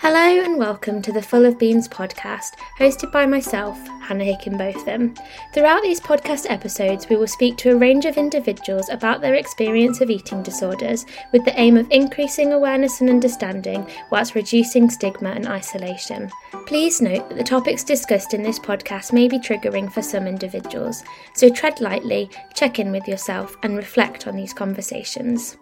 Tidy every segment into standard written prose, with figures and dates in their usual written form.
Hello and welcome to the Full of Beans podcast, hosted by myself, Hannah Hickenbotham. Throughout these podcast episodes, we will speak to a range of individuals about their experience of eating disorders, with the aim of increasing awareness and understanding, whilst reducing stigma and isolation. Please note that the topics discussed in this podcast may be triggering for some individuals, so tread lightly, check in with yourself, and reflect on these conversations.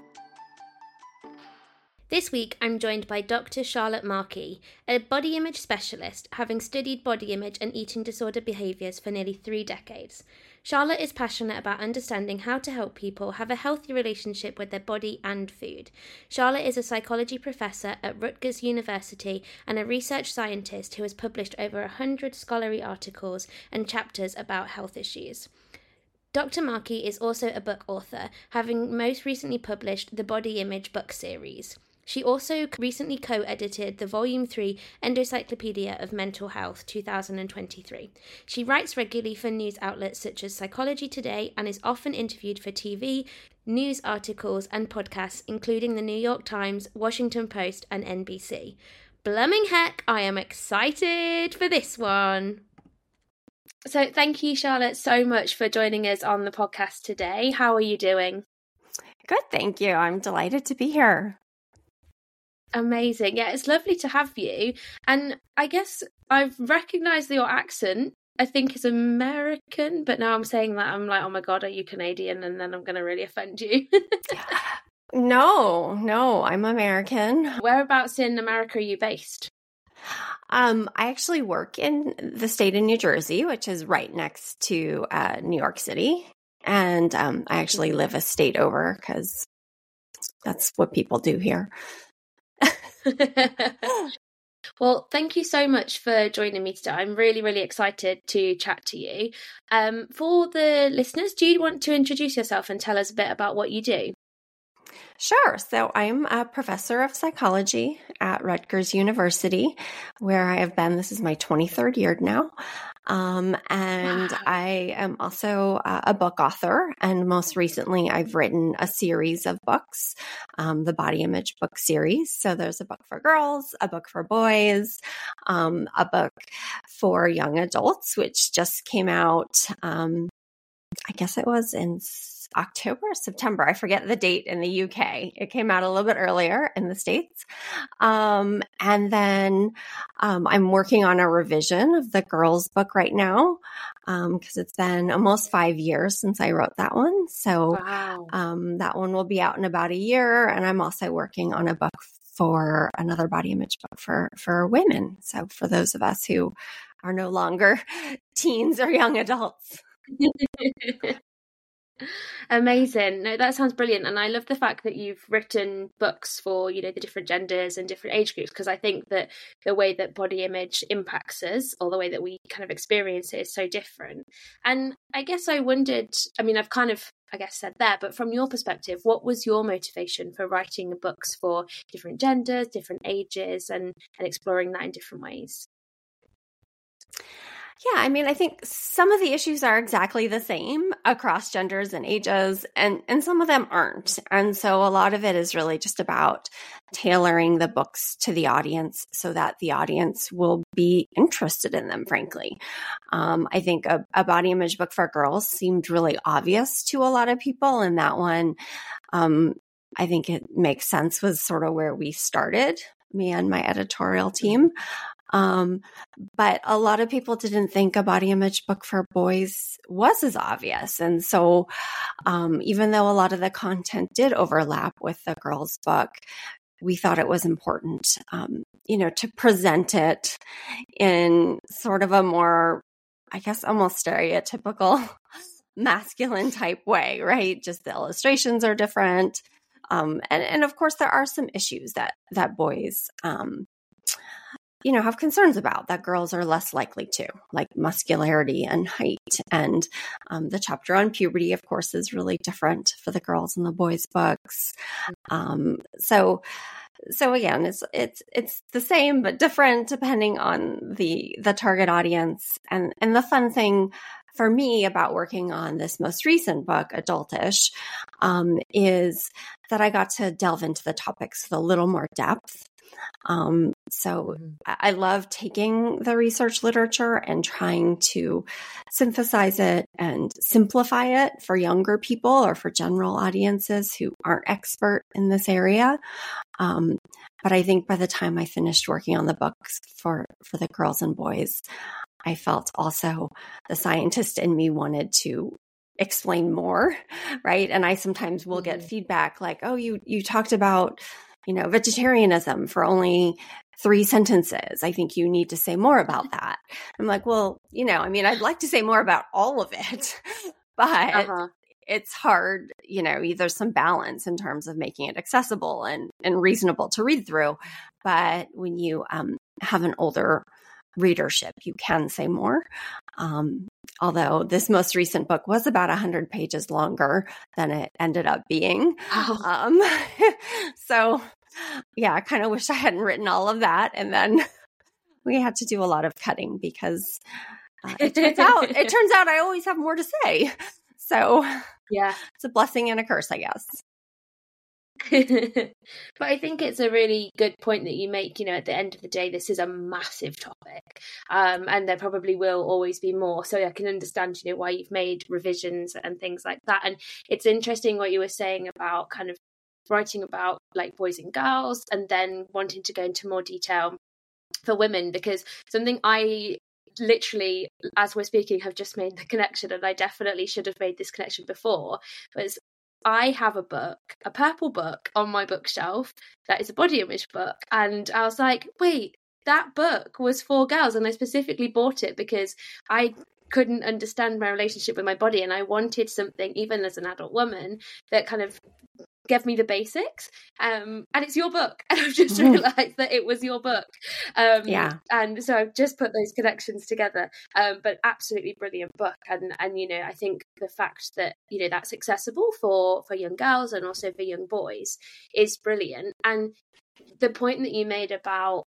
This week, I'm joined by Dr. Charlotte Markey, a body image specialist, having studied body image and eating disorder behaviours for nearly 3 decades. Charlotte is passionate about understanding how to help people have a healthy relationship with their body and food. Charlotte is a psychology professor at Rutgers University and a research scientist who has published over 100 scholarly articles and chapters about health issues. Dr. Markey is also a book author, having most recently published the Body Image book series. She also recently co-edited the Volume 3 Endocyclopedia of Mental Health 2023. She writes regularly for news outlets such as Psychology Today and is often interviewed for TV, news articles and podcasts, including the New York Times, Washington Post and NBC. Blooming heck, I am excited for this one. So thank you, Charlotte, so much for joining us on the podcast today. How are you doing? Good, thank you. I'm delighted to be here. Amazing. Yeah, it's lovely to have you. And I guess I've recognised your accent, I think is American, but now I'm saying that, I'm like, oh my God, are you Canadian? And then I'm going to really offend you. No, I'm American. Whereabouts in America are you based? I actually work in the state of New Jersey, which is right next to New York City. And I actually live a state over because that's what people do here. Well, thank you so much for joining me today. I'm really, really excited to chat to you. For the listeners, do you want to introduce yourself and tell us a bit about what you do? Sure. So I'm a professor of psychology at Rutgers University, where I have been. This is my 23rd year now. And Wow. I am also a book author. And most recently, I've written a series of books, the Body Image book series. So there's a book for girls, a book for boys, a book for young adults, which just came out, I guess it was in October or September. I forget the date in the UK. It came out a little bit earlier in the States. And then I'm working on a revision of the girls' book right now because it's been almost 5 years since I wrote that one. So Wow. that one will be out in about a year. And I'm also working on a book for another body image book for women. So for those of us who are no longer teens or young adults. Amazing. No, that sounds brilliant. And I love the fact that you've written books for, the different genders and different age groups, because I think that the way that body image impacts us, or the way that we kind of experience it, is so different. And I guess I wondered, I've kind of, said that, but from your perspective, what was your motivation for writing books for different genders, different ages, and exploring that in different ways? Yeah, I think some of the issues are exactly the same across genders and ages, and some of them aren't. And so a lot of it is really just about tailoring the books to the audience so that the audience will be interested in them, frankly. I think a body image book for girls seemed really obvious to a lot of people, and that one, I think it makes sense, was sort of where we started, me and my editorial team. But a lot of people didn't think a body image book for boys was as obvious. And so, even though a lot of the content did overlap with the girls' book, we thought it was important, to present it in sort of a more, almost stereotypical masculine type way, right? Just the illustrations are different. And of course, there are some issues that boys, have concerns about that girls are less likely to, like muscularity and height. And the chapter on puberty, of course, is really different for the girls in the boys' books. So again, it's the same but different depending on the target audience. And the fun thing for me about working on this most recent book, Adultish, is that I got to delve into the topics with a little more depth. So I love taking the research literature and trying to synthesize it and simplify it for younger people or for general audiences who aren't expert in this area. But I think by the time I finished working on the books for the girls and boys, I felt also the scientist in me wanted to explain more, right? And I sometimes will get feedback like, oh, you talked about, vegetarianism for only 3 sentences. I think you need to say more about that. I'm like, well, I'd like to say more about all of it, but it's hard, there's some balance in terms of making it accessible and reasonable to read through. But when you have an older readership, you can say more. Although this most recent book was about 100 pages longer than it ended up being. So yeah, I kind of wish I hadn't written all of that. And then we had to do a lot of cutting because it turns out I always have more to say. So yeah, it's a blessing and a curse, I guess. But I think it's a really good point that you make. At the end of the day, this is a massive topic, and there probably will always be more. So I can understand, why you've made revisions and things like that. And it's interesting what you were saying about kind of writing about like boys and girls, and then wanting to go into more detail for women, because something I literally, as we're speaking, have just made the connection, and I definitely should have made this connection before, was I have a purple book on my bookshelf that is a body image book. And I was like, wait, that book was for girls. And I specifically bought it because I couldn't understand my relationship with my body. And I wanted something, even as an adult woman, that kind of gave me the basics. And it's your book. And I've just realized that it was your book. Yeah. And so I've just put those connections together. But absolutely brilliant book. And I think the fact that, that's accessible for young girls and also for young boys is brilliant. And the point that you made about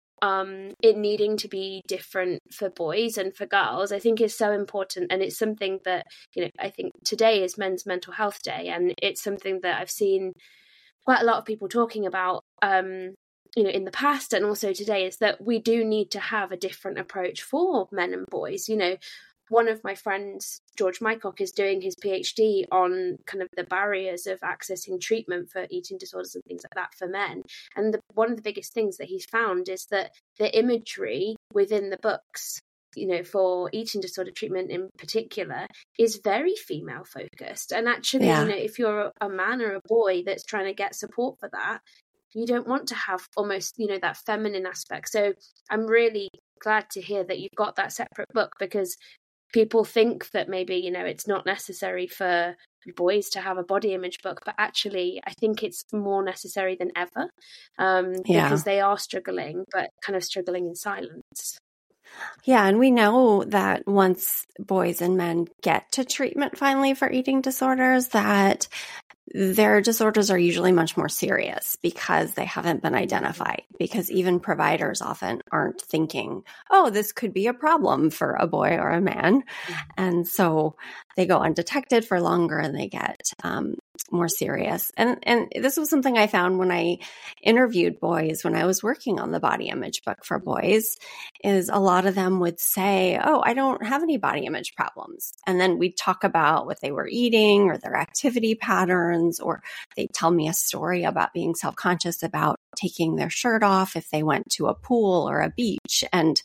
it needing to be different for boys and for girls, I think is so important. And it's something that, I think today is Men's Mental Health Day. And it's something that I've seen quite a lot of people talking about, in the past and also today, is that we do need to have a different approach for men and boys. One of my friends, George Mycock, is doing his PhD on kind of the barriers of accessing treatment for eating disorders and things like that for men. And one of the biggest things that he's found is that the imagery within the books, for eating disorder treatment in particular, is very female focused. And actually, if you're a man or a boy that's trying to get support for that, you don't want to have almost, that feminine aspect. So I'm really glad to hear that you've got that separate book, because people think that maybe, it's not necessary for boys to have a body image book, but actually I think it's more necessary than ever, because they are struggling, but kind of struggling in silence. Yeah, and we know that once boys and men get to treatment finally for eating disorders, that their disorders are usually much more serious because they haven't been identified, because even providers often aren't thinking, oh, this could be a problem for a boy or a man. And so they go undetected for longer and they get more serious. And this was something I found when I interviewed boys when I was working on the body image book for boys, is a lot of them would say, oh, I don't have any body image problems. And then we'd talk about what they were eating or their activity patterns, or they'd tell me a story about being self-conscious about taking their shirt off if they went to a pool or a beach. And,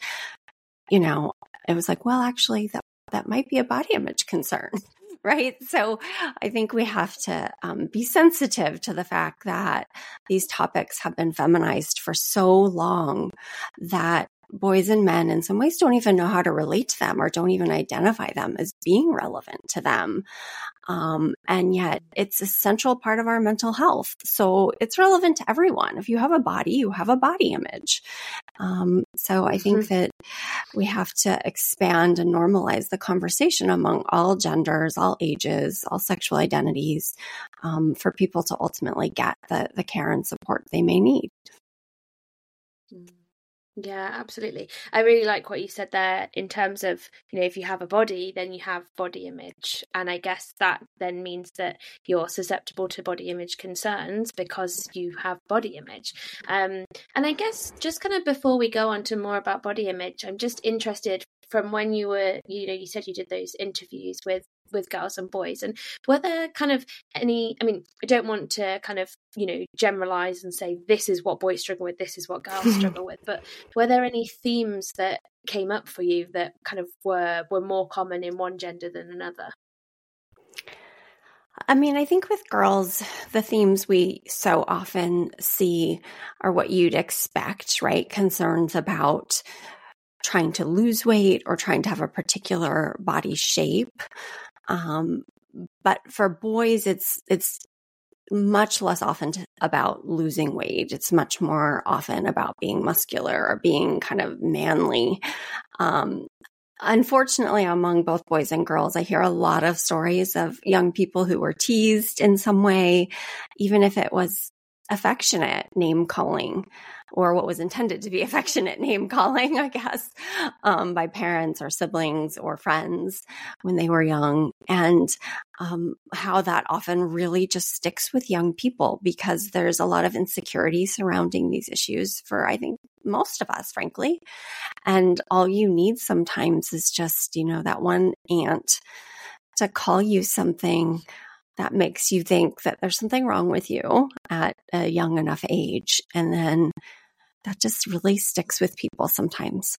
it was like, well, actually, that might be a body image concern. Right. So I think we have to be sensitive to the fact that these topics have been feminized for so long that boys and men in some ways don't even know how to relate to them or don't even identify them as being relevant to them. And yet it's a central part of our mental health. So it's relevant to everyone. If you have a body, you have a body image. So I think that we have to expand and normalize the conversation among all genders, all ages, all sexual identities, for people to ultimately get the care and support they may need. Yeah, absolutely. I really like what you said there in terms of, if you have a body, then you have body image. And I guess that then means that you're susceptible to body image concerns because you have body image. And I guess just kind of before we go on to more about body image, I'm just interested from when you were, you said you did those interviews with girls and boys, and were there kind of any, I don't want to kind of, generalize and say this is what boys struggle with, this is what girls struggle with, but were there any themes that came up for you that kind of were more common in one gender than another? I think with girls, the themes we so often see are what you'd expect, right? Concerns about trying to lose weight or trying to have a particular body shape. But for boys, it's much less often about losing weight. It's much more often about being muscular or being kind of manly. Unfortunately, among both boys and girls, I hear a lot of stories of young people who were teased in some way, even if it was affectionate name calling or what was intended to be affectionate name calling, I guess, by parents or siblings or friends when they were young. And how that often really just sticks with young people because there's a lot of insecurity surrounding these issues for, I think, most of us, frankly. And all you need sometimes is just, that one aunt to call you something that makes you think that there's something wrong with you at a young enough age. And then that just really sticks with people sometimes.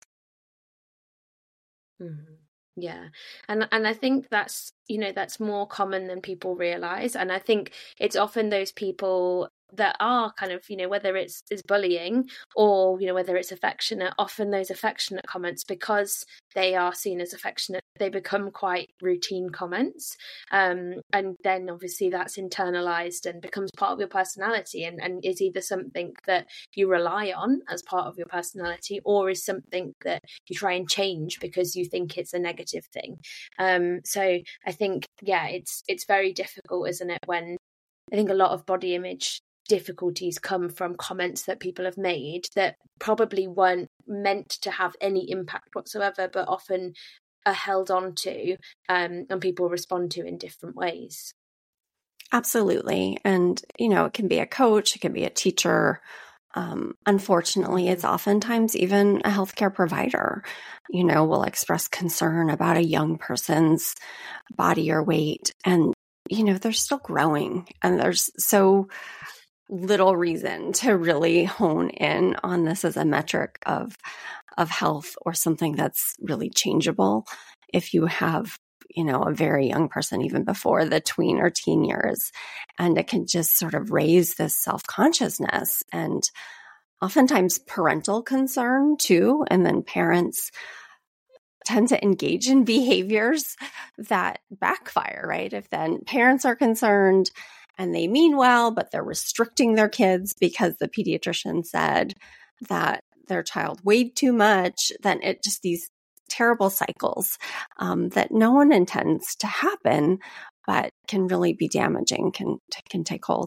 Mm-hmm. Yeah. And I think that's, that's more common than people realize. And I think it's often those people that are kind of, whether it's bullying or, whether it's affectionate, often those affectionate comments, because they are seen as affectionate, they become quite routine comments. And then obviously that's internalized and becomes part of your personality and is either something that you rely on as part of your personality or is something that you try and change because you think it's a negative thing. So I think, yeah, it's very difficult, isn't it, when I think a lot of body image difficulties come from comments that people have made that probably weren't meant to have any impact whatsoever, but often are held on to and people respond to in different ways. Absolutely. And, it can be a coach, it can be a teacher. Unfortunately, it's oftentimes even a healthcare provider, will express concern about a young person's body or weight. And, they're still growing and there's so little reason to really hone in on this as a metric of health or something that's really changeable. If you have, a very young person, even before the tween or teen years, and it can just sort of raise this self-consciousness and oftentimes parental concern too. And then parents tend to engage in behaviors that backfire, right? If then parents are concerned and they mean well, but they're restricting their kids because the pediatrician said that their child weighed too much, then it just these terrible cycles that no one intends to happen, but can really be damaging, can take hold.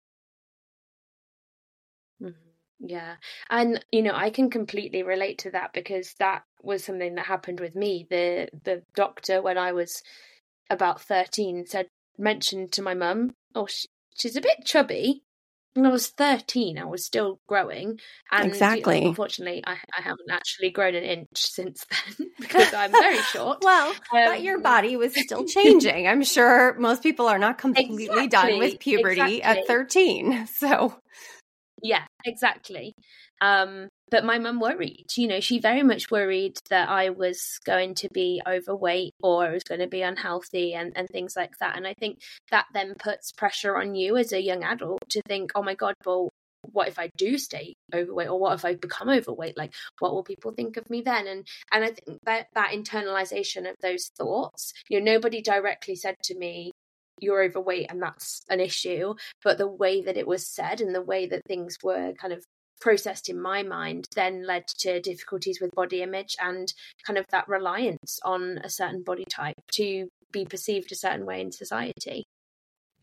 Yeah. And, I can completely relate to that because that was something that happened with me. The doctor, when I was about 13, mentioned to my mum, oh, she's a bit chubby. When I was 13, I was still growing. And exactly. Unfortunately, I haven't actually grown an inch since then because I'm very short. Well, but your body was still changing. I'm sure most people are not completely done with puberty at 13. So yeah, exactly. But my mum worried, she very much worried that I was going to be overweight or I was going to be unhealthy and things like that. And I think that then puts pressure on you as a young adult to think, oh my God, well, what if I do stay overweight or what if I become overweight? Like, what will people think of me then? And I think that internalization of those thoughts, nobody directly said to me, you're overweight and that's an issue, but the way that it was said and the way that things were kind of processed in my mind then led to difficulties with body image and kind of that reliance on a certain body type to be perceived a certain way in society.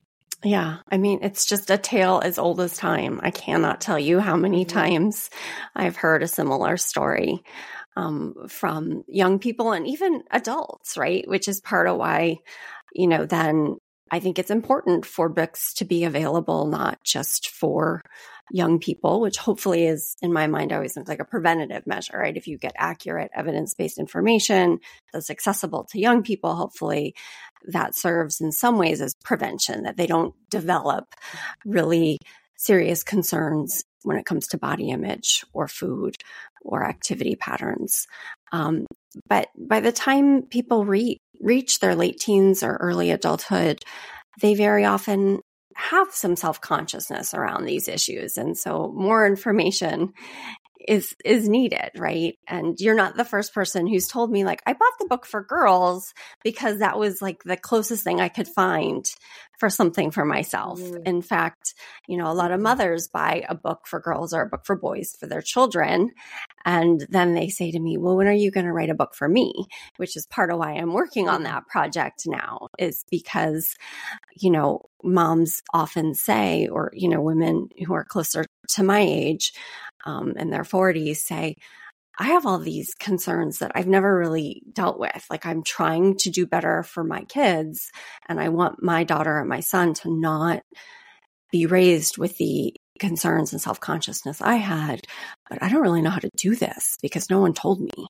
Yeah. I mean, it's just a tale as old as time. I cannot tell you how many times I've heard a similar story from young people and even adults, right? Which is part of why, then I think it's important for books to be available, not just for young people, which hopefully is, in my mind, always like a preventative measure, right? If you get accurate evidence-based information that's accessible to young people, hopefully that serves in some ways as prevention, that they don't develop really serious concerns when it comes to body image or food or activity patterns. But by the time people reach their late teens or early adulthood, they very often have some self-consciousness around these issues. And so more information is needed, right? And you're not the first person who's told me, like, I bought the book for girls because that was like the closest thing I could find for something for myself. In fact, a lot of mothers buy a book for girls or a book for boys for their children. And then they say to me, well, when are you going to write a book for me? Which is part of why I'm working on that project now, is because, moms often say, or, women who are closer to my age, in their 40s say, I have all these concerns that I've never really dealt with. Like, I'm trying to do better for my kids, and I want my daughter and my son to not be raised with the concerns and self-consciousness I had, but I don't really know how to do this because no one told me.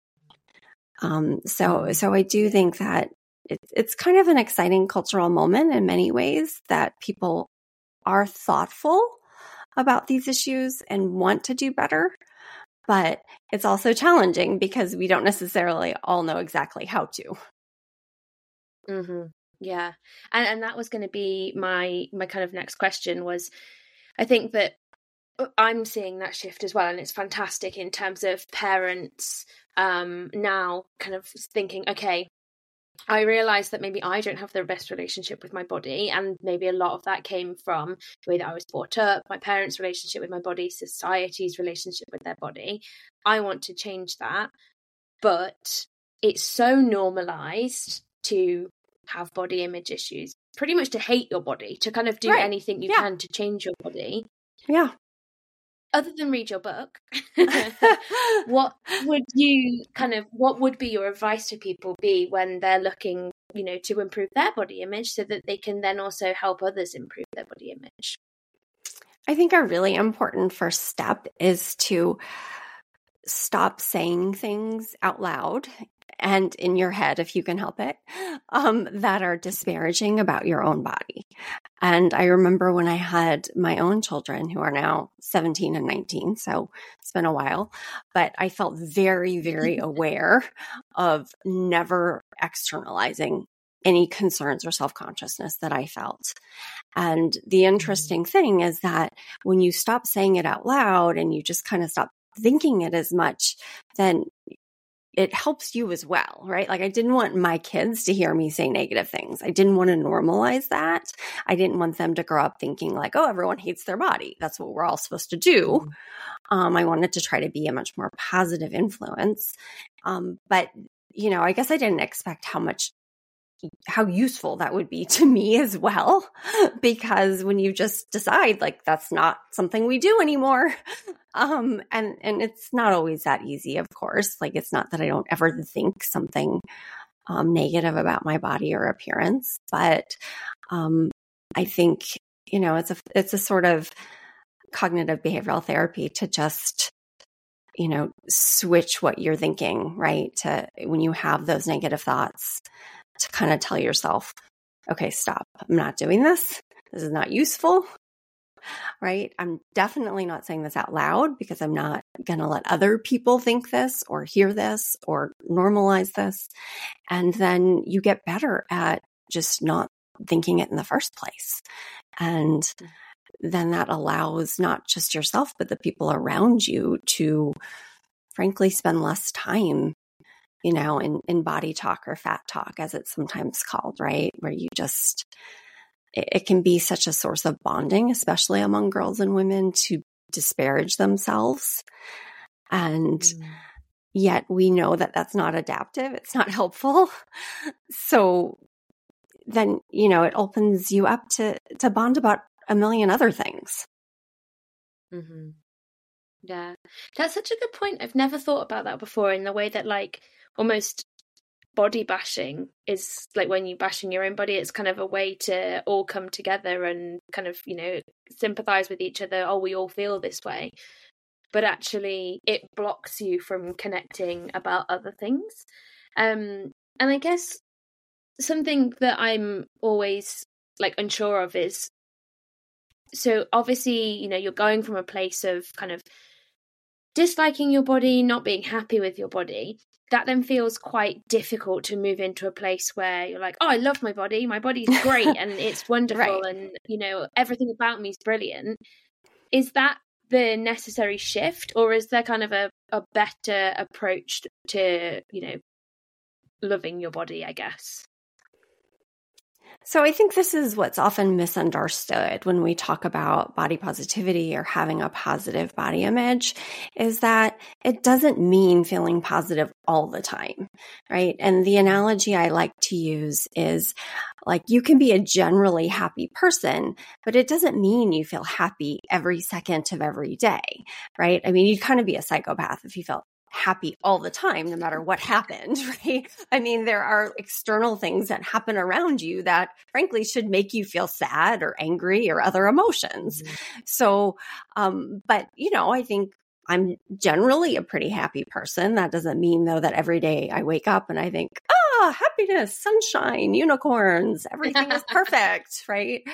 So I do think that it's kind of an exciting cultural moment in many ways, that people are thoughtful about these issues and want to do better. But it's also challenging because we don't necessarily all know exactly how to. Mm-hmm. Yeah. And that was going to be my kind of next question was, I think that I'm seeing that shift as well. And it's fantastic in terms of parents now kind of thinking, okay, I realized that maybe I don't have the best relationship with my body, and maybe a lot of that came from the way that I was brought up, my parents' relationship with my body, society's relationship with their body. I want to change that, but it's so normalized to have body image issues, pretty much to hate your body, to kind of do anything you can to change your body. Yeah. Other than read your book, what would be your advice to people be when they're looking, to improve their body image so that they can then also help others improve their body image? I think a really important first step is to stop saying things out loud and in your head, if you can help it, that are disparaging about your own body. And I remember when I had my own children, who are now 17 and 19, so it's been a while, but I felt very, very aware of never externalizing any concerns or self-consciousness that I felt. And the interesting thing is that when you stop saying it out loud and you just kind of stop thinking it as much, then it helps you as well, right? Like, I didn't want my kids to hear me say negative things. I didn't want to normalize that. I didn't want them to grow up thinking like, oh, everyone hates their body. That's what we're all supposed to do. I wanted to try to be a much more positive influence. But, I guess I didn't expect how useful that would be to me as well, because when you just decide like that's not something we do anymore, and it's not always that easy, of course. Like, it's not that I don't ever think something negative about my body or appearance, but I think it's a sort of cognitive behavioral therapy to just switch what you're thinking, right? To when you have those negative thoughts, to kind of tell yourself, okay, stop. I'm not doing this. This is not useful, right? I'm definitely not saying this out loud because I'm not going to let other people think this or hear this or normalize this. And then you get better at just not thinking it in the first place. And then that allows not just yourself, but the people around you to frankly spend less time in body talk or fat talk, as it's sometimes called, right? Where you just, it can be such a source of bonding, especially among girls and women, to disparage themselves. And yet we know that that's not adaptive. It's not helpful. So then, it opens you up to bond about a million other things. Mm-hmm. Yeah, that's such a good point. I've never thought about that before, in the way that like almost body bashing is like, when you bashing your own body, it's kind of a way to all come together and kind of, sympathize with each other. Oh, we all feel this way. But actually it blocks you from connecting about other things. And I guess something that I'm always like unsure of is, so obviously, you're going from a place of kind of disliking your body, not being happy with your body. That then feels quite difficult to move into a place where you're like, oh, I love my body. My body's great and it's wonderful. Right. And, everything about me is brilliant. Is that the necessary shift, or is there kind of a better approach to, loving your body, I guess? So I think this is what's often misunderstood when we talk about body positivity or having a positive body image, is that it doesn't mean feeling positive all the time, right? And the analogy I like to use is like, you can be a generally happy person, but it doesn't mean you feel happy every second of every day, right? I mean, you'd kind of be a psychopath if you felt happy all the time, no matter what happened, right? I mean, there are external things that happen around you that frankly should make you feel sad or angry or other emotions. Mm-hmm. So, but I think I'm generally a pretty happy person. That doesn't mean though that every day I wake up and I think, happiness, sunshine, unicorns, everything is perfect, right?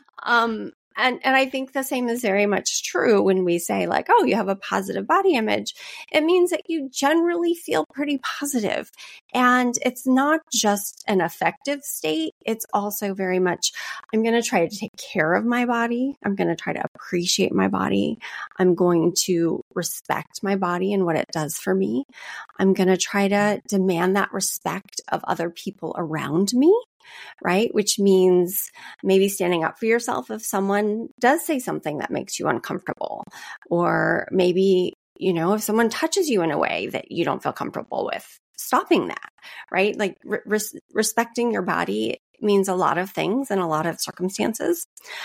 And I think the same is very much true when we say like, oh, you have a positive body image. It means that you generally feel pretty positive. And it's not just an affective state. It's also very much, I'm going to try to take care of my body. I'm going to try to appreciate my body. I'm going to respect my body and what it does for me. I'm going to try to demand that respect of other people around me. Right? Which means maybe standing up for yourself if someone does say something that makes you uncomfortable, or maybe, if someone touches you in a way that you don't feel comfortable with, stopping that, right? Like respecting your body means a lot of things in a lot of circumstances.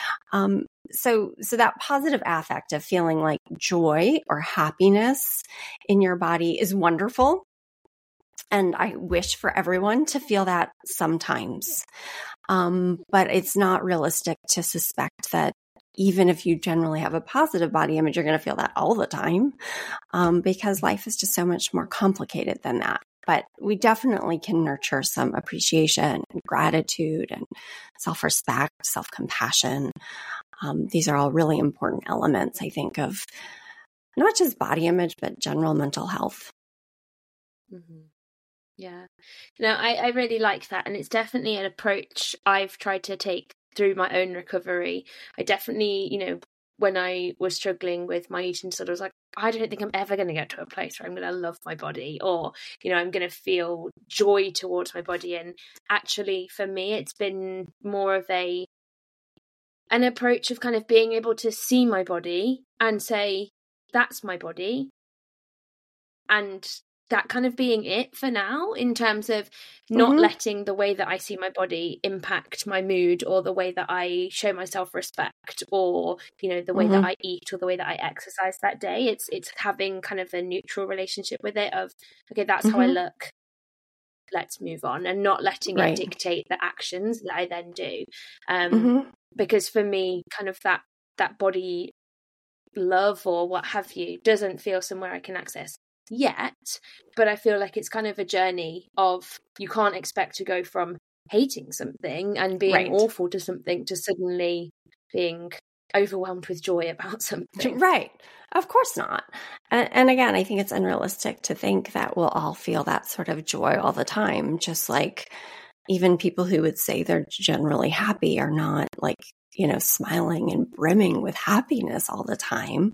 So that positive affect of feeling like joy or happiness in your body is wonderful. And I wish for everyone to feel that sometimes. But it's not realistic to suspect that even if you generally have a positive body image, you're going to feel that all the time, because life is just so much more complicated than that. But we definitely can nurture some appreciation and gratitude and self-respect, self-compassion. These are all really important elements, I think, of not just body image, but general mental health. Mm-hmm. Yeah, I really like that. And it's definitely an approach I've tried to take through my own recovery. I definitely, when I was struggling with my eating disorder, I was like, I don't think I'm ever going to get to a place where I'm going to love my body, or, I'm going to feel joy towards my body. And actually, for me, it's been more of an approach of kind of being able to see my body and say, that's my body. And that kind of being it for now, in terms of not letting the way that I see my body impact my mood, or the way that I show myself respect, or, the way that I eat, or the way that I exercise that day. It's having kind of a neutral relationship with it of, okay, that's how I look. Let's move on, and not letting it dictate the actions that I then do. Because for me, kind of that body love or what have you doesn't feel somewhere I can access yet, but I feel like it's kind of a journey of, you can't expect to go from hating something and being awful to something to suddenly being overwhelmed with joy about something. Right. Of course not. And again, I think it's unrealistic to think that we'll all feel that sort of joy all the time. Just like even people who would say they're generally happy are not like, smiling and brimming with happiness all the time.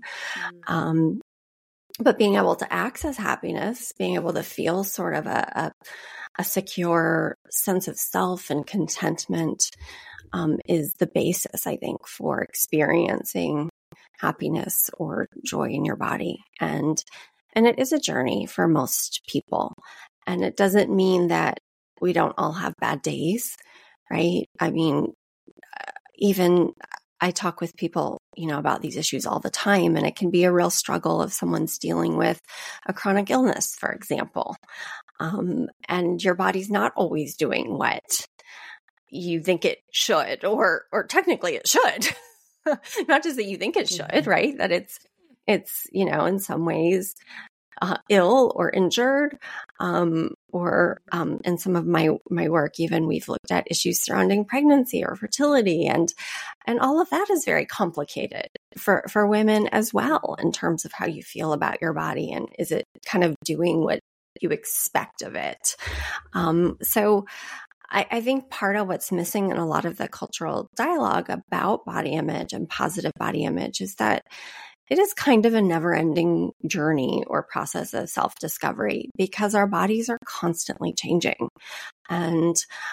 But being able to access happiness, being able to feel sort of a secure sense of self and contentment is the basis, I think, for experiencing happiness or joy in your body. And it is a journey for most people. And it doesn't mean that we don't all have bad days. right? I mean, even I talk with people, about these issues all the time, and it can be a real struggle if someone's dealing with a chronic illness, for example. And your body's not always doing what you think it should, or technically it should. Not just that you think it should, right? That it's, in some ways ill or injured, or in some of my work, even we've looked at issues surrounding pregnancy or fertility, and all of that is very complicated for women as well, in terms of how you feel about your body, and is it kind of doing what you expect of it. So I think part of what's missing in a lot of the cultural dialogue about body image and positive body image is that it is kind of a never-ending journey or process of self-discovery, because our bodies are constantly changing. And,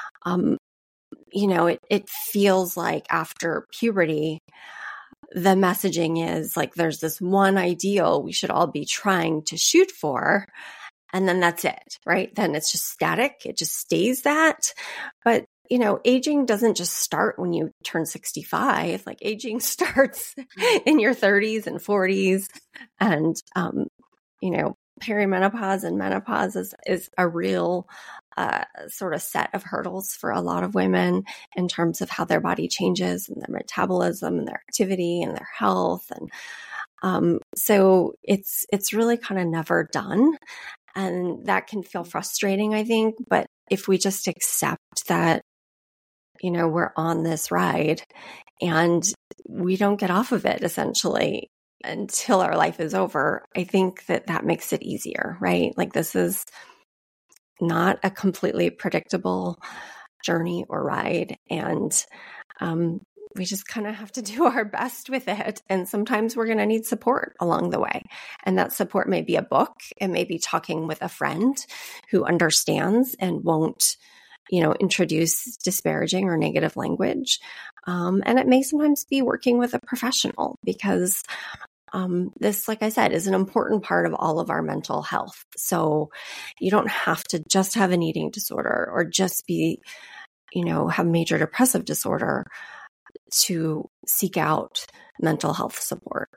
it feels like after puberty, the messaging is like there's this one ideal we should all be trying to shoot for, and then that's it, right? Then it's just static. It just stays that. But aging doesn't just start when you turn 65. Like, aging starts in your 30s and 40s. And, perimenopause and menopause is a real sort of set of hurdles for a lot of women in terms of how their body changes and their metabolism and their activity and their health. And so it's really kind of never done. And that can feel frustrating, I think. But if we just accept that, we're on this ride and we don't get off of it essentially until our life is over, I think that makes it easier, right? Like, this is not a completely predictable journey or ride. And we just kind of have to do our best with it. And sometimes we're going to need support along the way. And that support may be a book. It may be talking with a friend who understands and won't, introduce disparaging or negative language. And it may sometimes be working with a professional, because this, like I said, is an important part of all of our mental health. So you don't have to just have an eating disorder or just be, have major depressive disorder to seek out mental health support.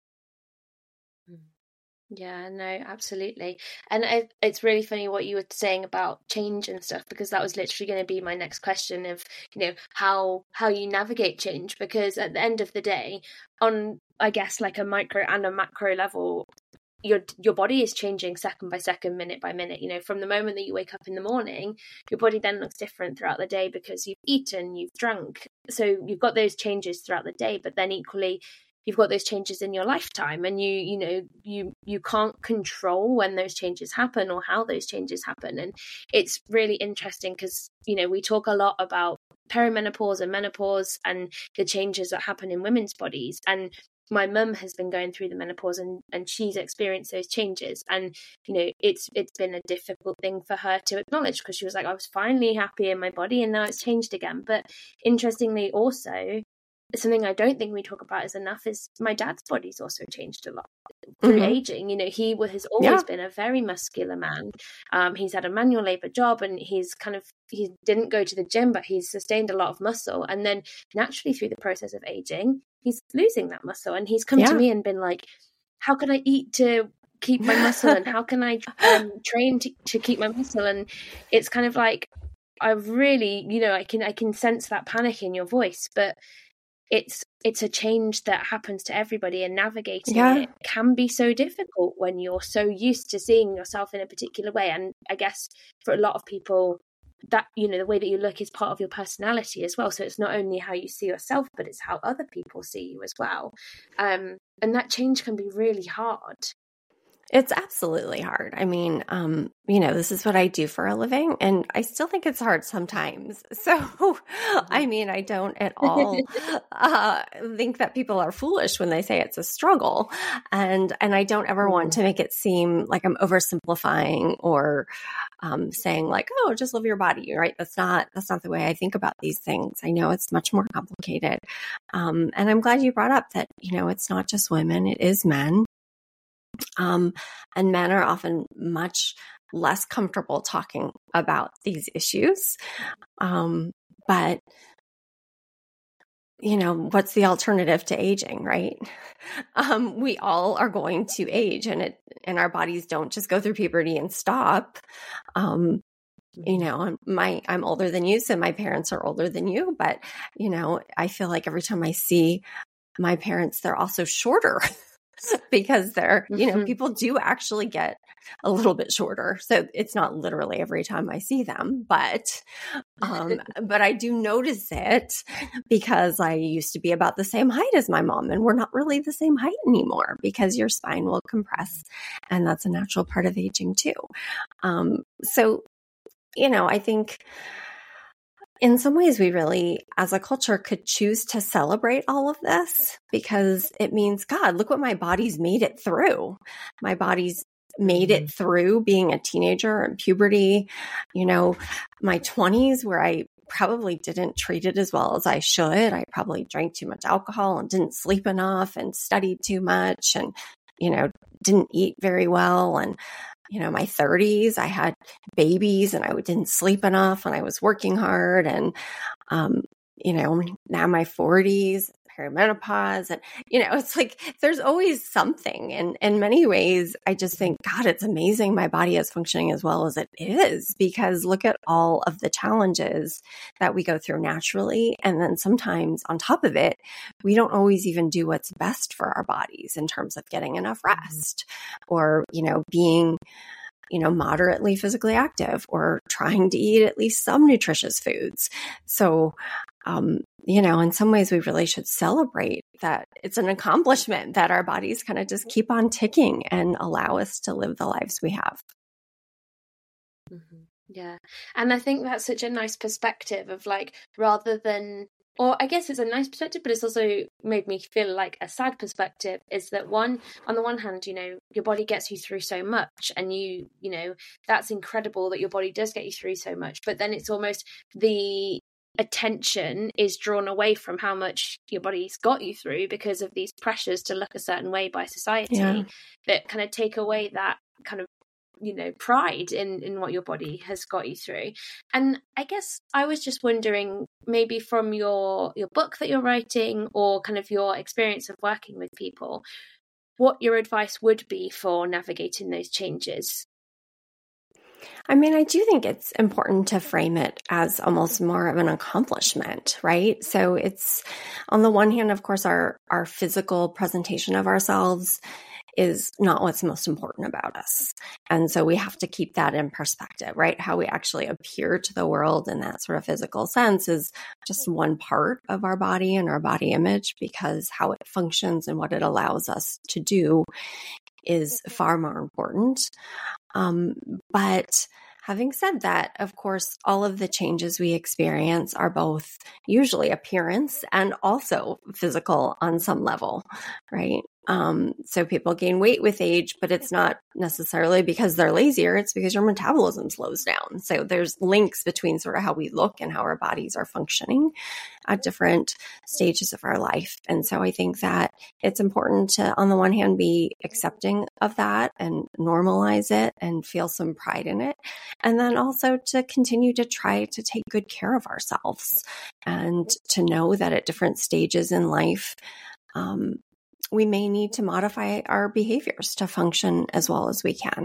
Yeah, no, absolutely. And it's really funny what you were saying about change and stuff, because that was literally going to be my next question of, how you navigate change, because at the end of the day, on, I guess, like a micro and a macro level, your body is changing second by second, minute by minute. From the moment that you wake up in the morning, your body then looks different throughout the day because you've eaten, you've drunk. So you've got those changes throughout the day, but then equally you've got those changes in your lifetime, and you can't control when those changes happen or how those changes happen. And it's really interesting because we talk a lot about perimenopause and menopause and the changes that happen in women's bodies. And my mum has been going through the menopause and she's experienced those changes. And, it's been a difficult thing for her to acknowledge, because she was like, I was finally happy in my body and now it's changed again. But interestingly, also, something I don't think we talk about as enough is my dad's body's also changed a lot through aging. He has always been a very muscular man. He's had a manual labor job, and he didn't go to the gym, but he's sustained a lot of muscle. And then naturally through the process of aging, he's losing that muscle. And he's come to me and been like, how can I eat to keep my muscle? And how can I train to keep my muscle? And it's kind of like, I really, I can sense that panic in your voice, but it's a change that happens to everybody, and navigating it can be so difficult when you're so used to seeing yourself in a particular way. And I guess for a lot of people, that the way that you look is part of your personality as well. So it's not only how you see yourself, but it's how other people see you as well. And that change can be really hard. It's absolutely hard. I mean, this is what I do for a living, and I still think it's hard sometimes. So, I mean, I don't at all think that people are foolish when they say it's a struggle. And I don't ever want to make it seem like I'm oversimplifying or saying like, oh, just love your body, right? That's not the way I think about these things. I know it's much more complicated. And I'm glad you brought up that, it's not just women, it is men. And men are often much less comfortable talking about these issues. But, what's the alternative to aging, right? We all are going to age, and our bodies don't just go through puberty and stop. I'm older than you, so my parents are older than you, but, I feel like every time I see my parents, they're also shorter because they're, people do actually get a little bit shorter. So it's not literally every time I see them, but I do notice it because I used to be about the same height as my mom, and we're not really the same height anymore because your spine will compress, and that's a natural part of aging too. So, I think in some ways we really, as a culture, could choose to celebrate all of this because it means, God, look what my body's made it through. My body's made it through being a teenager and puberty, my 20s where I probably didn't treat it as well as I should. I probably drank too much alcohol and didn't sleep enough and studied too much and, didn't eat very well. And, my 30s, I had babies and I didn't sleep enough and I was working hard. And, now my 40s, perimenopause, and, it's like, there's always something. And in many ways, I just think, God, it's amazing my body is functioning as well as it is, because look at all of the challenges that we go through naturally. And then sometimes on top of it, we don't always even do what's best for our bodies in terms of getting enough rest or, being moderately physically active or trying to eat at least some nutritious foods. So, in some ways we really should celebrate that it's an accomplishment that our bodies kind of just keep on ticking and allow us to live the lives we have. Mm-hmm. Yeah. And I think that's such a nice perspective of rather than, or I guess it's a nice perspective, but it's also made me feel like a sad perspective is that on the one hand, your body gets you through so much and that's incredible that your body does get you through so much, but then it's almost the attention is drawn away from how much your body's got you through because of these pressures to look a certain way by society that kind of take away that kind of pride in what your body has got you through. And I guess I was just wondering, maybe from your book that you're writing or kind of your experience of working with people, what your advice would be for navigating those changes. I mean, I do think it's important to frame it as almost more of an accomplishment, right? So it's, on the one hand, of course, our physical presentation of ourselves is not what's most important about us. And so we have to keep that in perspective, right? How we actually appear to the world in that sort of physical sense is just one part of our body and our body image, because how it functions and what it allows us to do is far more important. But having said that, of course, all of the changes we experience are both usually appearance and also physical on some level, right? So people gain weight with age, but it's not necessarily because they're lazier. It's because your metabolism slows down. So there's links between sort of how we look and how our bodies are functioning at different stages of our life. And so I think that it's important to, on the one hand, be accepting of that and normalize it and feel some pride in it. And then also to continue to try to take good care of ourselves and to know that at different stages in life, we may need to modify our behaviors to function as well as we can.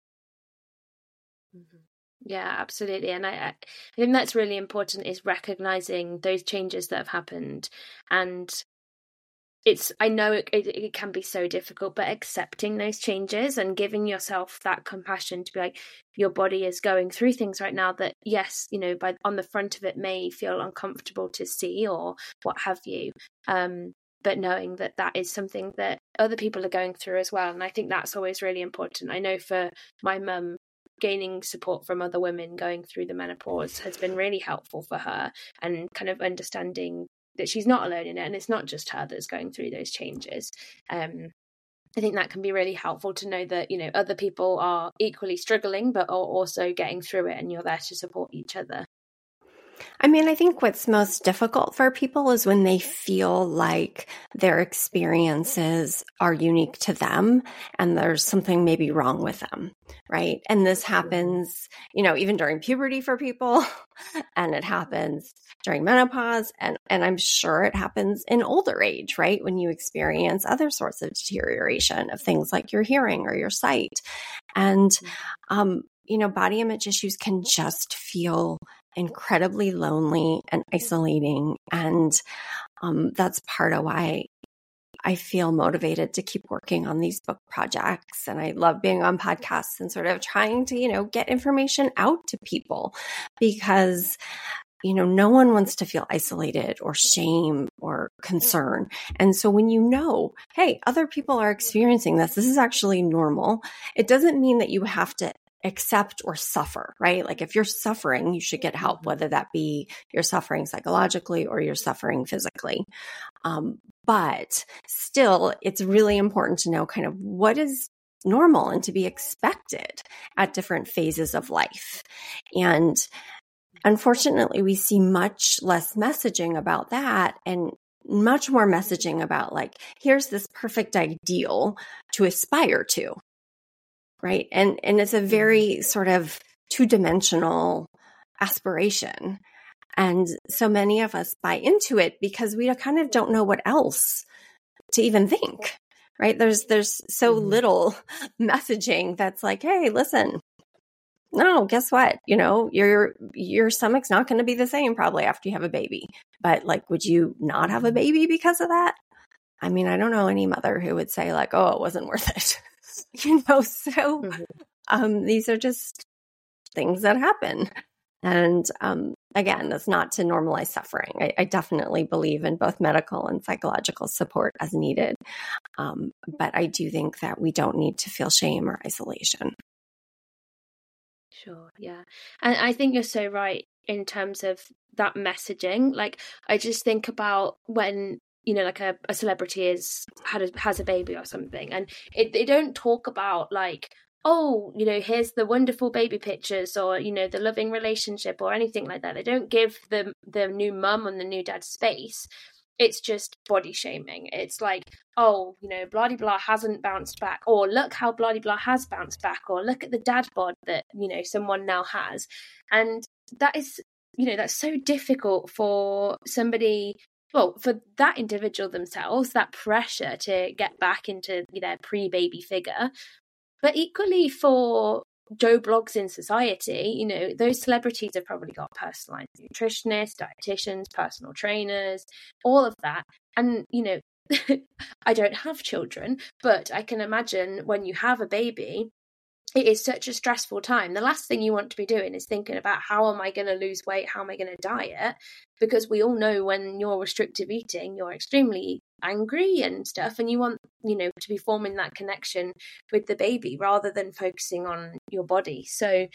Yeah, absolutely. And I think that's really important, is recognizing those changes that have happened. And I know it can be so difficult, but accepting those changes and giving yourself that compassion to be like, your body is going through things right now that, yes, on the front of it may feel uncomfortable to see or what have you. But knowing that that is something that other people are going through as well. And I think that's always really important. I know for my mum, gaining support from other women going through the menopause has been really helpful for her, and kind of understanding that she's not alone in it and it's not just her that's going through those changes. I think that can be really helpful to know that, other people are equally struggling, but are also getting through it, and you're there to support each other. I mean, I think what's most difficult for people is when they feel like their experiences are unique to them and there's something maybe wrong with them, right? And this happens, even during puberty for people, and it happens during menopause, and I'm sure it happens in older age, right? When you experience other sorts of deterioration of things like your hearing or your sight. And, body image issues can just feel incredibly lonely and isolating. And that's part of why I feel motivated to keep working on these book projects. And I love being on podcasts and sort of trying to, get information out to people because, no one wants to feel isolated or shame or concern. And so when hey, other people are experiencing this is actually normal. It doesn't mean that you have to accept or suffer, right? Like if you're suffering, you should get help, whether that be you're suffering psychologically or you're suffering physically. But still, it's really important to know kind of what is normal and to be expected at different phases of life. And unfortunately, we see much less messaging about that and much more messaging about like, here's this perfect ideal to aspire to. Right. And it's a very sort of two-dimensional aspiration. And so many of us buy into it because we kind of don't know what else to even think. Right. There's so little messaging that's like, hey, listen, no, guess what? Your stomach's not going to be the same probably after you have a baby. But like, would you not have a baby because of that? I mean, I don't know any mother who would say like, oh, it wasn't worth it. So these are just things that happen. And again, that's not to normalize suffering. I definitely believe in both medical and psychological support as needed. But I do think that we don't need to feel shame or isolation. Sure, yeah. And I think you're so right in terms of that messaging. Like, I just think about when like a celebrity has a baby or something, and they don't talk about like, oh, here's the wonderful baby pictures or the loving relationship or anything like that. They don't give the new mum and the new dad space. It's just body shaming. It's like, oh, blah de blah hasn't bounced back, or look how blah de blah has bounced back, or look at the dad bod that someone now has. And that is that's so difficult for somebody. Well, for that individual themselves, that pressure to get back into their pre-baby figure, but equally for Joe Blogs in society, those celebrities have probably got personalized nutritionists, dietitians, personal trainers, all of that. And, I don't have children, but I can imagine when you have a baby, it is such a stressful time. The last thing you want to be doing is thinking about how am I going to lose weight? How am I going to diet? Because we all know when you're restrictive eating, you're extremely angry and stuff. And you want, to be forming that connection with the baby rather than focusing on your body. So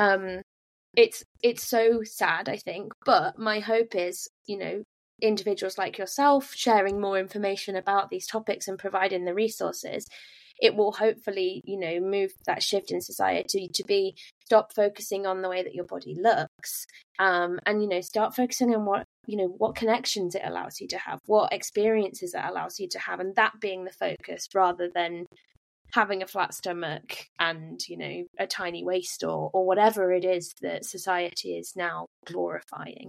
it's so sad, I think. But my hope is, individuals like yourself sharing more information about these topics and providing the resources, it will hopefully, move that shift in society to be stop focusing on the way that your body looks, and, start focusing on what connections it allows you to have, what experiences it allows you to have, and that being the focus rather than having a flat stomach and, a tiny waist or whatever it is that society is now glorifying.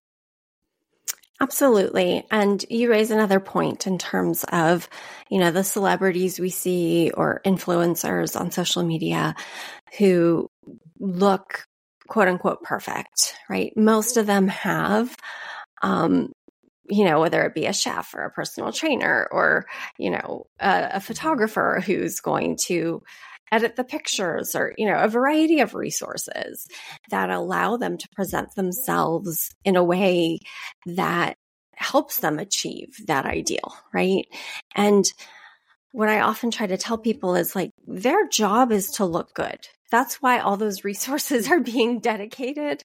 Absolutely. And you raise another point in terms of, the celebrities we see or influencers on social media who look quote unquote perfect, right? Most of them have, whether it be a chef or a personal trainer or, a photographer who's going to edit the pictures or, a variety of resources that allow them to present themselves in a way that helps them achieve that ideal, right? And what I often try to tell people is like, their job is to look good. That's why all those resources are being dedicated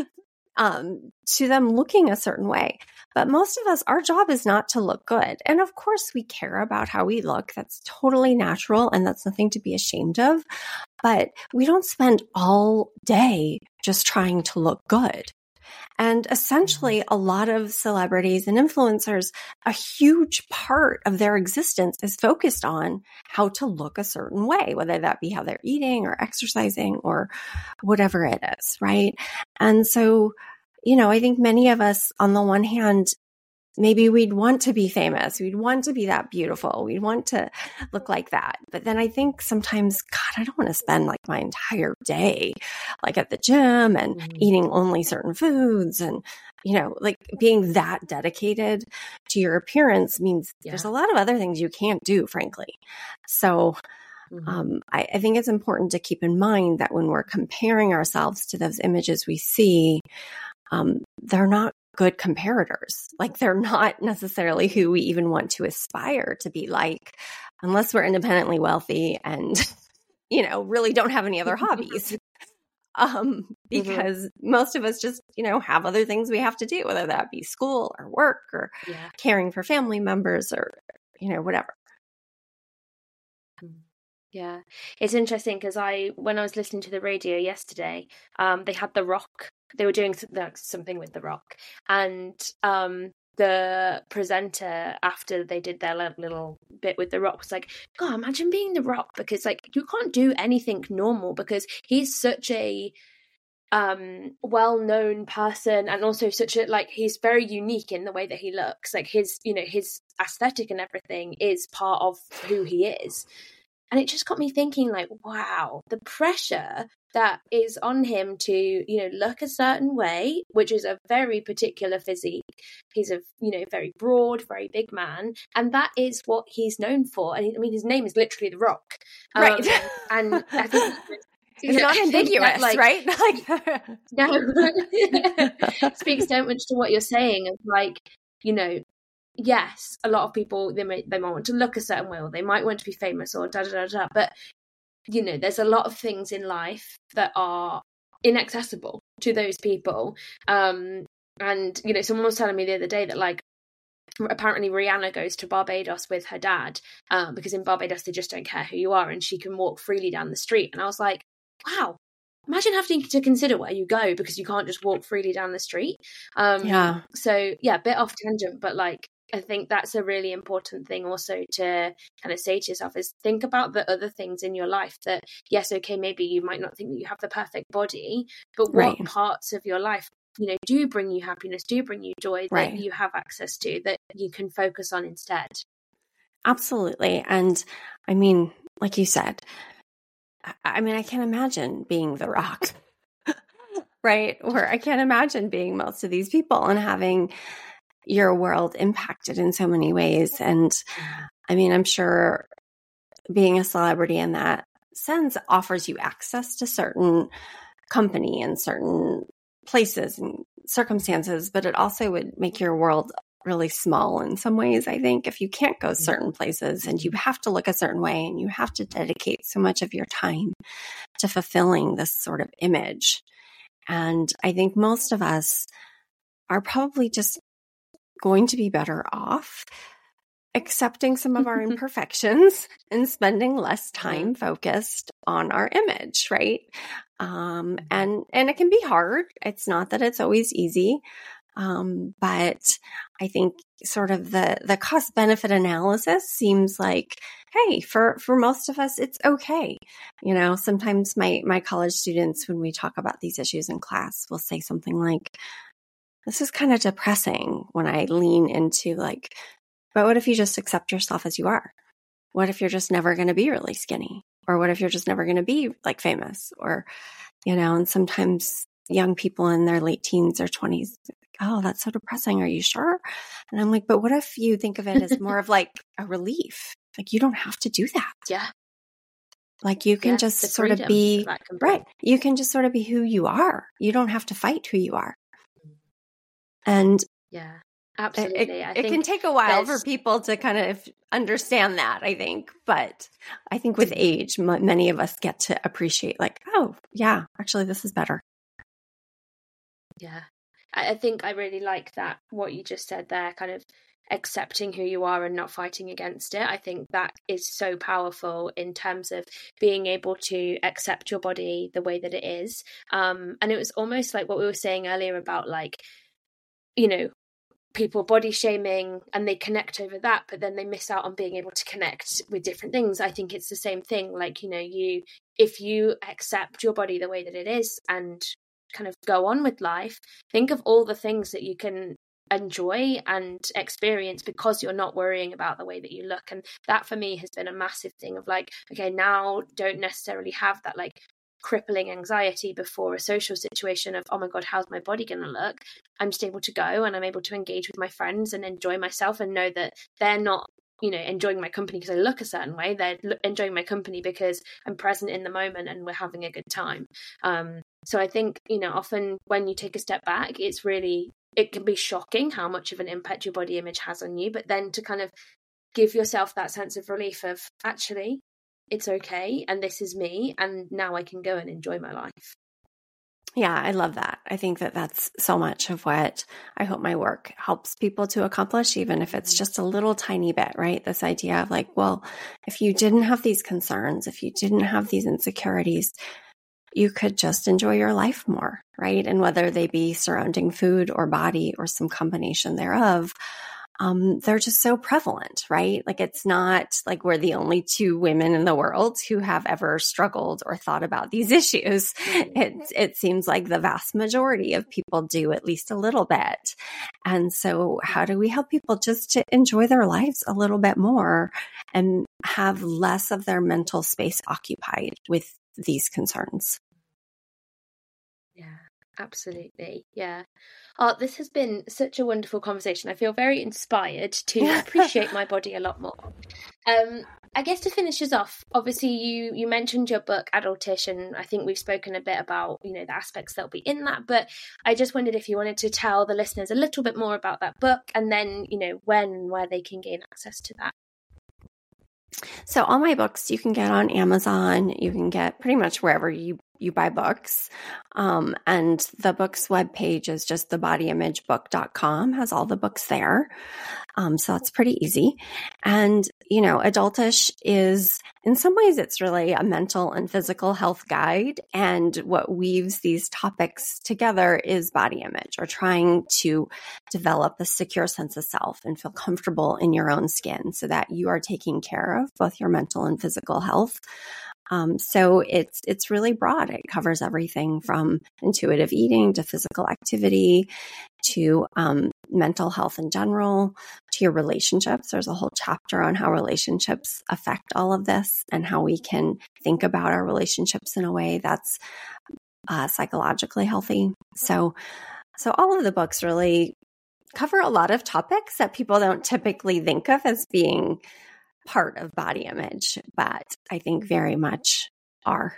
to them looking a certain way. But most of us, our job is not to look good. And of course, we care about how we look. That's totally natural. And that's nothing to be ashamed of. But we don't spend all day just trying to look good. And essentially, a lot of celebrities and influencers, a huge part of their existence is focused on how to look a certain way, whether that be how they're eating or exercising or whatever it is, right? And so, I think many of us, on the one hand, maybe we'd want to be famous. We'd want to be that beautiful. We'd want to look like that. But then I think sometimes, God, I don't want to spend like my entire day like at the gym and eating only certain foods and, like being that dedicated to your appearance means there's a lot of other things you can't do, frankly. So I think it's important to keep in mind that when we're comparing ourselves to those images we see, they're not good comparators. Like they're not necessarily who we even want to aspire to be like, unless we're independently wealthy and, really don't have any other hobbies. Because most of us just, have other things we have to do, whether that be school or work or caring for family members or, whatever. Yeah. It's interesting because when I was listening to the radio yesterday, they had The Rock. They were doing something with The Rock. And the presenter, after they did their little bit with The Rock, was like, God, imagine being The Rock, because like you can't do anything normal because he's such a well-known person, and also such a he's very unique in the way that he looks. Like his aesthetic and everything is part of who he is. And it just got me thinking, like, wow, the pressure that is on him to, look a certain way, which is a very particular physique. He's a, very broad, very big man. And that is what he's known for. And his name is literally The Rock. Right. And I think it's not ambiguous, that, right? No. Speaks so much to what you're saying of yes, a lot of people, they might want to look a certain way, or they might want to be famous, or da-da-da-da. But, there's a lot of things in life that are inaccessible to those people. And, someone was telling me the other day that, apparently Rihanna goes to Barbados with her dad, because in Barbados, they just don't care who you are, and she can walk freely down the street. And I was like, wow. Imagine having to consider where you go because you can't just walk freely down the street. So, a bit off tangent, but I think that's a really important thing also to kind of say to yourself is think about the other things in your life that, yes, okay, maybe you might not think that you have the perfect body, but what parts of your life, do bring you happiness, do bring you joy that you have access to, that you can focus on instead. Absolutely. And I mean, like you said, I can't imagine being The Rock, right? Or I can't imagine being most of these people and having your world impacted in so many ways. And I'm sure being a celebrity in that sense offers you access to certain company and certain places and circumstances, but it also would make your world really small in some ways, I think, if you can't go certain places and you have to look a certain way and you have to dedicate so much of your time to fulfilling this sort of image. And I think most of us are probably just going to be better off accepting some of our imperfections and spending less time focused on our image, right? And it can be hard. It's not that it's always easy. But I think sort of the cost benefit analysis seems like, hey, for most of us, it's okay. Sometimes my college students, when we talk about these issues in class, will say something like, this is kind of depressing when I lean into but what if you just accept yourself as you are? What if you're just never going to be really skinny? Or what if you're just never going to be famous? Or, and sometimes young people in their late teens or 20s, oh, that's so depressing. Are you sure? And I'm like, but what if you think of it as more of a relief? You don't have to do that. Yeah. You can just sort of be, right. You can just sort of be who you are. You don't have to fight who you are. And yeah, absolutely. It can take a while for people to kind of understand that, I think. But I think with age, many of us get to appreciate oh, yeah, actually, this is better. Yeah. I think I really like that, what you just said there, kind of accepting who you are and not fighting against it. I think that is so powerful in terms of being able to accept your body the way that it is. And it was almost like what we were saying earlier about, like, you know, people body shaming and they connect over that, but then they miss out on being able to connect with different things. I think it's the same thing. Like, you know, if you accept your body the way that it is and kind of go on with life, think of all the things that you can enjoy and experience because you're not worrying about the way that you look. And that for me has been a massive thing of like, okay, now don't necessarily have that like crippling anxiety before a social situation of, oh my God, how's my body going to look? I'm just able to go and I'm able to engage with my friends and enjoy myself and know that they're not, you know, enjoying my company because I look a certain way. They're enjoying my company because I'm present in the moment and we're having a good time. So I think, you know, often when you take a step back, it can be shocking how much of an impact your body image has on you, but then to kind of give yourself that sense of relief of, actually, it's okay, and this is me, and now I can go and enjoy my life. Yeah, I love that. I think that that's so much of what I hope my work helps people to accomplish, even if it's just a little tiny bit, right? This idea of like, well, if you didn't have these concerns, if you didn't have these insecurities, you could just enjoy your life more, right? And whether they be surrounding food or body or some combination thereof, they're just so prevalent, right? Like, it's not like we're the only two women in the world who have ever struggled or thought about these issues. It seems like the vast majority of people do at least a little bit. And so how do we help people just to enjoy their lives a little bit more and have less of their mental space occupied with these concerns? Yeah, absolutely. Yeah. Oh, this has been such a wonderful conversation. I feel very inspired to appreciate my body a lot more. I guess to finish us off, obviously you mentioned your book Adultish, and I think we've spoken a bit about, you know, the aspects that'll be in that, but I just wondered if you wanted to tell the listeners a little bit more about that book, and then, you know, when and where they can gain access to that. So all my books you can get on Amazon. You can get pretty much wherever you buy books. And the book's webpage is just thebodyimagebook.com, has all the books there. So that's pretty easy. And, you know, Adultish is, in some ways, it's really a mental and physical health guide. And what weaves these topics together is body image, or trying to develop a secure sense of self and feel comfortable in your own skin so that you are taking care of both your mental and physical health. So it's really broad. It covers everything from intuitive eating to physical activity to mental health in general, to your relationships. There's a whole chapter on how relationships affect all of this and how we can think about our relationships in a way that's psychologically healthy. So all of the books really cover a lot of topics that people don't typically think of as being part of body image, but I think very much are.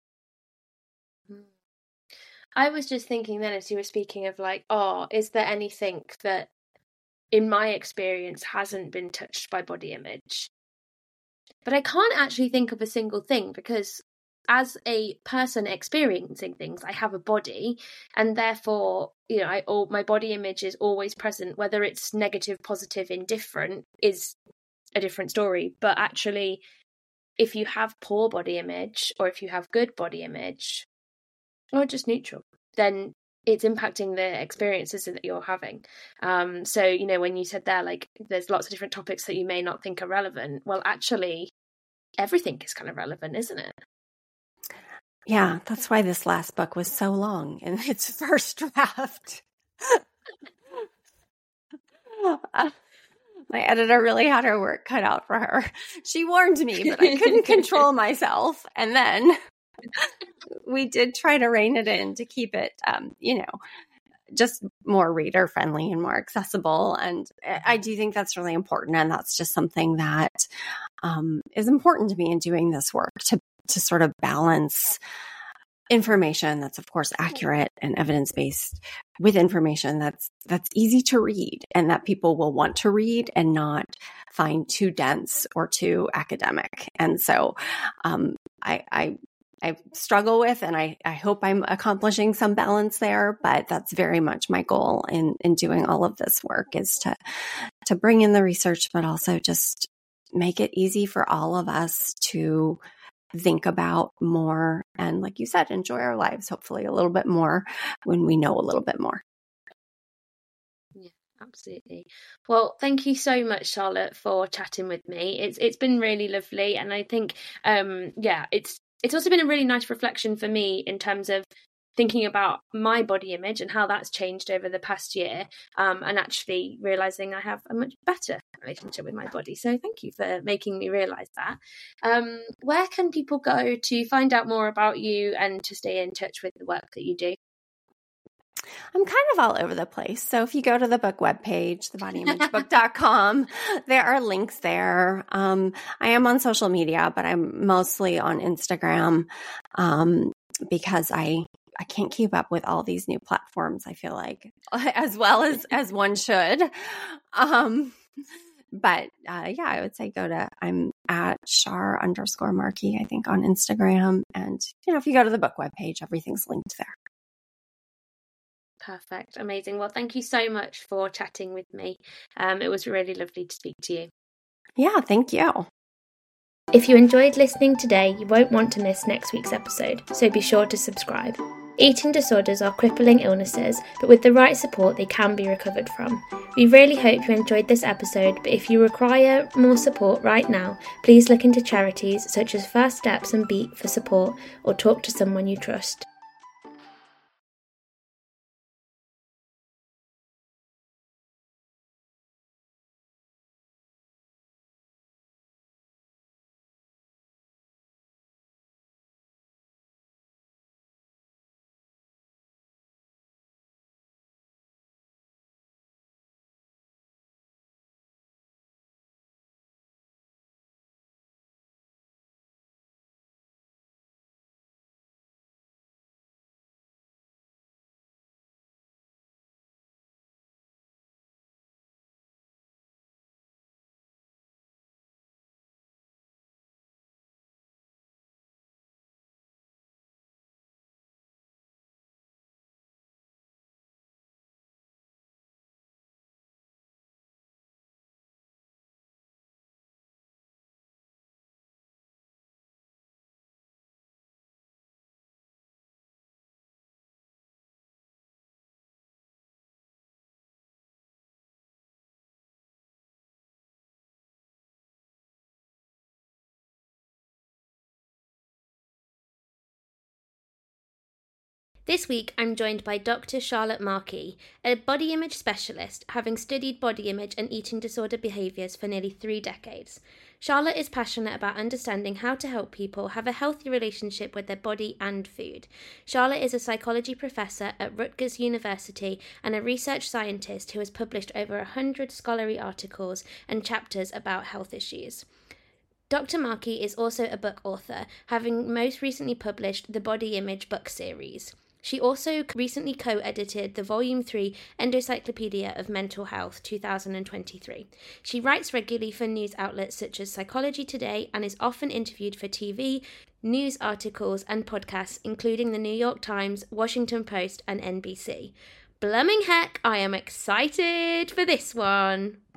I was just thinking then, as you were speaking, of like, oh, is there anything that in my experience hasn't been touched by body image? But I can't actually think of a single thing, because as a person experiencing things, I have a body, and therefore, you know, my body image is always present. Whether it's negative, positive, indifferent is a different story. But actually, if you have poor body image, or if you have good body image, or just neutral, then it's impacting the experiences that you're having. So, you know, when you said there, like, there's lots of different topics that you may not think are relevant. Well, actually, everything is kind of relevant, isn't it? Yeah, that's why this last book was so long in its first draft. My editor really had her work cut out for her. She warned me, but I couldn't control myself. And then we did try to rein it in to keep it, you know, just more reader friendly and more accessible. And I do think that's really important. And that's just something that is important to me in doing this work, to sort of balance information that's, of course, accurate and evidence-based with information that's easy to read and that people will want to read and not find too dense or too academic. And so I I struggle with, and I hope I'm accomplishing some balance there, but that's very much my goal in doing all of this work, is to bring in the research, but also just make it easy for all of us to think about more. And like you said, enjoy our lives, hopefully a little bit more when we know a little bit more. Yeah, absolutely. Well, thank you so much, Charlotte, for chatting with me. It's been really lovely. And I think, it's also been a really nice reflection for me in terms of thinking about my body image and how that's changed over the past year, and actually realizing I have a much better relationship with my body. So thank you for making me realize that. Where can people go to find out more about you and to stay in touch with the work that you do? I'm kind of all over the place. So if you go to the book webpage, thebodyimagebook.com, there are links there. I am on social media, but I'm mostly on Instagram, because I can't keep up with all these new platforms, I feel like, as well as one should. But I would say I'm at Char_Markey, I think, on Instagram. And, if you go to the book webpage, everything's linked there. Perfect. Amazing. Well, thank you so much for chatting with me. It was really lovely to speak to you. Yeah, thank you. If you enjoyed listening today, you won't want to miss next week's episode, so be sure to subscribe. Eating disorders are crippling illnesses, but with the right support, they can be recovered from. We really hope you enjoyed this episode, but if you require more support right now, please look into charities such as First Steps and Beat for support, or talk to someone you trust. This week, I'm joined by Dr. Charlotte Markey, a body image specialist, having studied body image and eating disorder behaviours for nearly 3 decades. Charlotte is passionate about understanding how to help people have a healthy relationship with their body and food. Charlotte is a psychology professor at Rutgers University and a research scientist who has published over 100 scholarly articles and chapters about health issues. Dr. Markey is also a book author, having most recently published the Body Image book series. She also recently co-edited the Volume 3 Endocyclopedia of Mental Health 2023. She writes regularly for news outlets such as Psychology Today and is often interviewed for TV, news articles and podcasts, including the New York Times, Washington Post and NBC. Blooming heck, I am excited for this one!